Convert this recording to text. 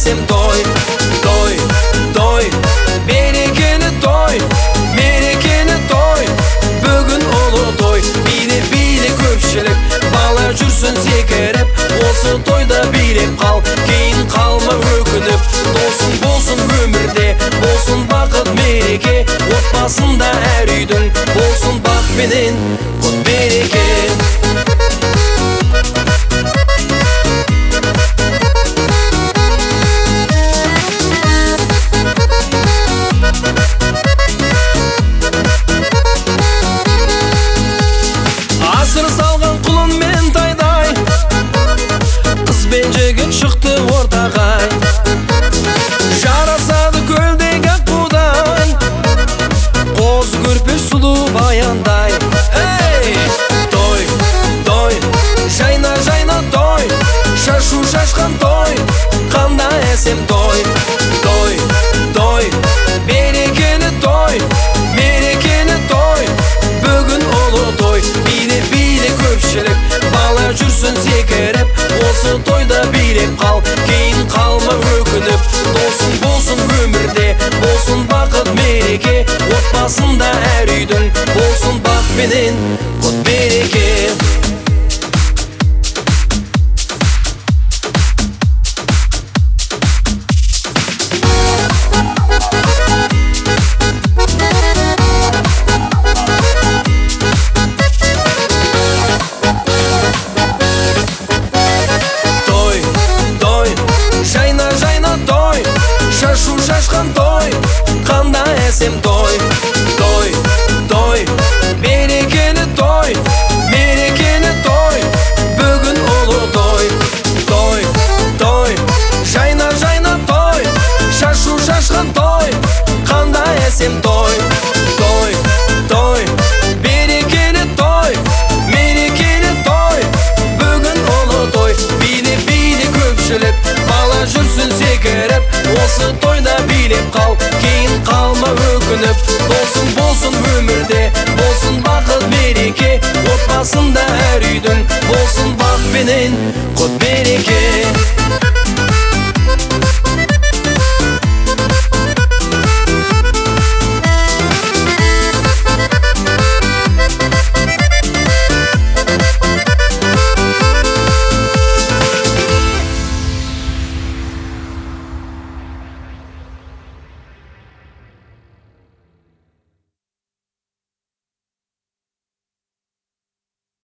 әсем той, той, той, берекені той, мерекені той, бүгін ұлы той. Биле көпшілік, бала жүрсін секіріп, осы тойда билеп қал, кейін қалма өкініп. Досың болсын өмірде, болсын бақыт мереке, отбасында әр үйдің болсын бақ менен құт береке. Асыр салған құлын мен тайдай, қыз бен жігіт шықты ортаға. Жарасады көлдегі ақ будай, қоз көрпеш сұлу баяндай. Той, той, жайна, жайна той, шашу шашқан той, қандай әсем той. Той, той, берекені той, мерекені той, бүгін ұлы той. Биле көпшілік, бала жүрсін секіріп, осы тойда билеп қал, кейін қалма өкініп. Досың болсын өмірде, болсын бақыт мереке, отбасында әр үйдің болсын бақ менен құт береке. Шашу шашқан той, қандай әсем той. Той, той, берекені той, мерекені той, бүгін ұлы той. Той, той, жайна, жайна той, шашу шашқан той, қандай әсем той. Той, той, берекені той, мерекені той, бүгін ұлы той. Биле көпшілік, бала жүрсін секіріп, осы тойда билеп қал, кейін қалма өкініп. Досың болсын өмірде, болсын бақыт мереке, отбасында әр үйдің болсын бақ менен құт береке.